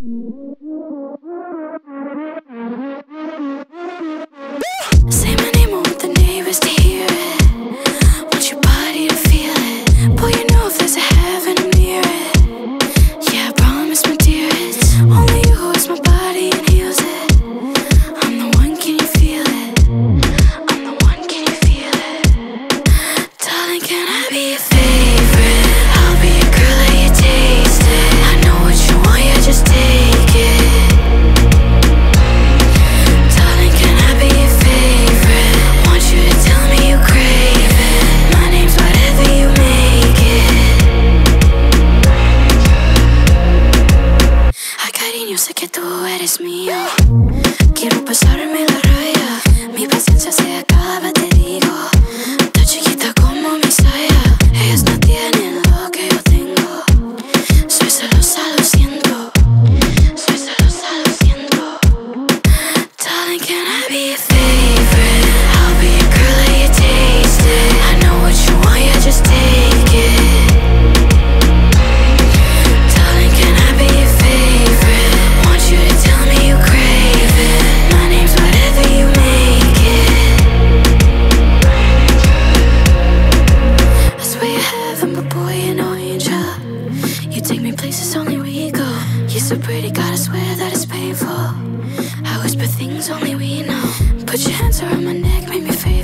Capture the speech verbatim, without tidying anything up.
Say my name, I want the neighbors to hear it. Want your body to feel it. Boy, you know if there's a heaven, I'm near it. Yeah, I promise, my dear, it's only you who is my body and heals it. I'm the one, can you feel it? I'm the one, can you feel it? Darling, can I be your favorite? I'll be your girl, let you taste it. I know what you want, yeah, just take it. Darling, can I be your favorite? Want you to tell me you crave it. My name's whatever you make it. Hay cariño, sé que tú eres mío. Quiero pasarme la raya. Mi paciencia se acaba, te digo. Tan chiquita como mi saya. Ellos no tienen lo que yo tengo. Soy celosa, lo siento. Soy celosa, lo siento. Darling, can I be your favorite? I'll be your girl, let you taste it. I know what you want, yeah, just take it. Darling, can I be your favorite? Want you to tell me you crave it. My name's whatever you make it. I swear you're heaven, but boy, you're no angel. You take me places only we go. You're so pretty, gotta swear that it's painful. I whisper things only we know. Put your hands around my neck, make me favorite.